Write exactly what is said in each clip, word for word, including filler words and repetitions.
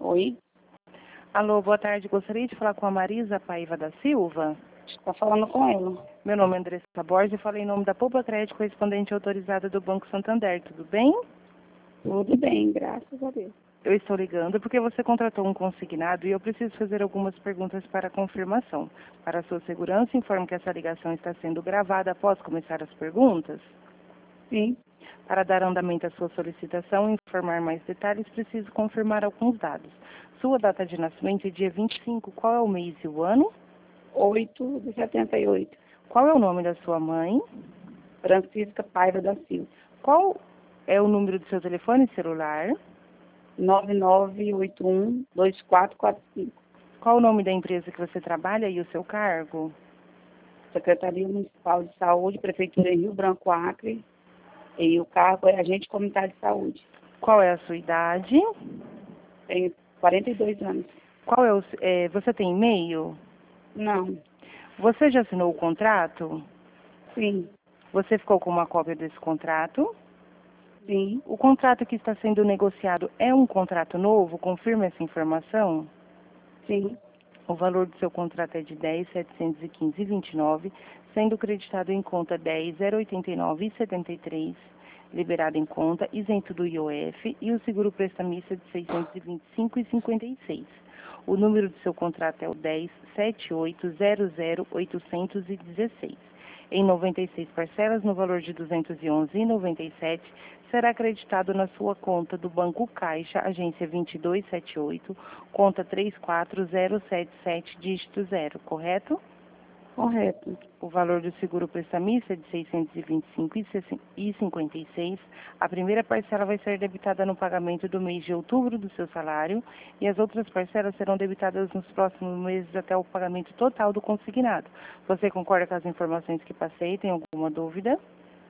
Oi, Alô, boa tarde. Gostaria de falar com a Marisa Paiva da Silva. está falando com ela. Meu nome é Andressa Borges e falei em nome da Poupa Crédito, correspondente autorizada do Banco Santander. Tudo bem? Tudo bem, graças a Deus. Eu estou ligando porque você contratou um consignado e eu preciso fazer algumas perguntas para confirmação. Para a sua segurança, informo que essa ligação está sendo gravada após começar as perguntas. Sim, Para dar andamento à sua solicitação e informar mais detalhes, preciso confirmar alguns dados. Sua data de nascimento é dia vinte e cinco. Qual é o mês e o ano? oito de setenta e oito. Qual é o nome da sua mãe? Francisca Paiva da Silva. Qual é o número do seu telefone celular? nove nove oito um, dois quatro quatro cinco. Qual o nome da empresa que você trabalha e o seu cargo? Secretaria Municipal de Saúde, Prefeitura em Rio Branco, Acre. E o cargo é agente comunitário de saúde. Qual é a sua idade? Tenho quarenta e dois anos. Qual é o, é, você tem e-mail? Não, Você já assinou o contrato? sim, Você ficou com uma cópia desse contrato? sim, O contrato que está sendo negociado é um contrato novo? Confirma essa informação? sim, O valor do seu contrato é de dez mil setecentos e quinze vírgula vinte e nove, sendo creditado em conta dez mil oitenta e nove vírgula setenta e três, liberado em conta, isento do I O F, e o seguro prestamista de seiscentos e vinte e cinco vírgula cinquenta e seis. O número do seu contrato é o dez sete oito zero zero oitocentos e dezesseis. Em noventa e seis parcelas, no valor de duzentos e onze vírgula noventa e sete, será acreditado na sua conta do Banco Caixa, agência vinte e dois setenta e oito, conta três quatro zero sete sete, dígito zero, correto? correto. O valor do seguro prestamista é de seiscentos e vinte e cinco vírgula cinquenta e seis. A primeira parcela vai ser debitada no pagamento do mês de outubro do seu salário e as outras parcelas serão debitadas nos próximos meses até o pagamento total do consignado. Você concorda com as informações que passei? Tem alguma dúvida?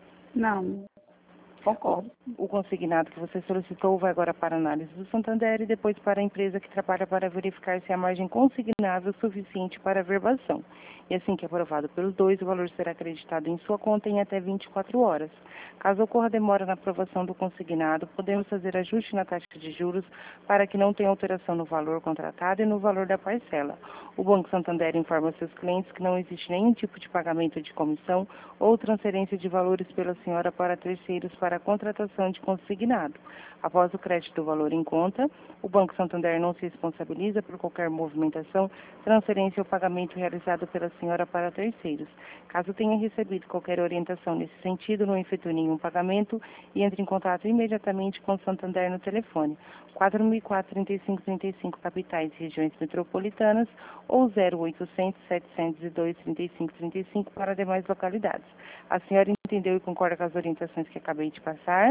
Não, concordo. O consignado que você solicitou vai agora para a análise do Santander e depois para a empresa que trabalha para verificar se a margem consignável é suficiente para a verbação. E assim que aprovado pelos dois, o valor será acreditado em sua conta em até vinte e quatro horas. Caso ocorra demora na aprovação do consignado, podemos fazer ajuste na taxa de juros para que não tenha alteração no valor contratado e no valor da parcela. O Banco Santander informa seus clientes que não existe nenhum tipo de pagamento de comissão ou transferência de valores pela senhora para terceiros para a contratação de consignado. Após o crédito do valor em conta, o Banco Santander não se responsabiliza por qualquer movimentação, transferência ou pagamento realizado pela senhora para terceiros. Caso tenha recebido qualquer orientação nesse sentido, não efetue nenhum pagamento e entre em contato imediatamente com o Santander no telefone quatro mil e quatro, trinta e cinco trinta e cinco, capitais e regiões metropolitanas, ou zero oitocentos, setecentos e dois, trinta e cinco trinta e cinco para demais localidades. A senhora entendeu e concorda com as orientações que acabei de passar?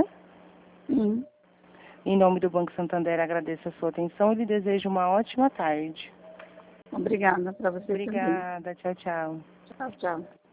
Sim. Em nome do Banco Santander, agradeço a sua atenção e lhe desejo uma ótima tarde. Obrigada para você também. Obrigada. Tchau, tchau. Tchau, tchau.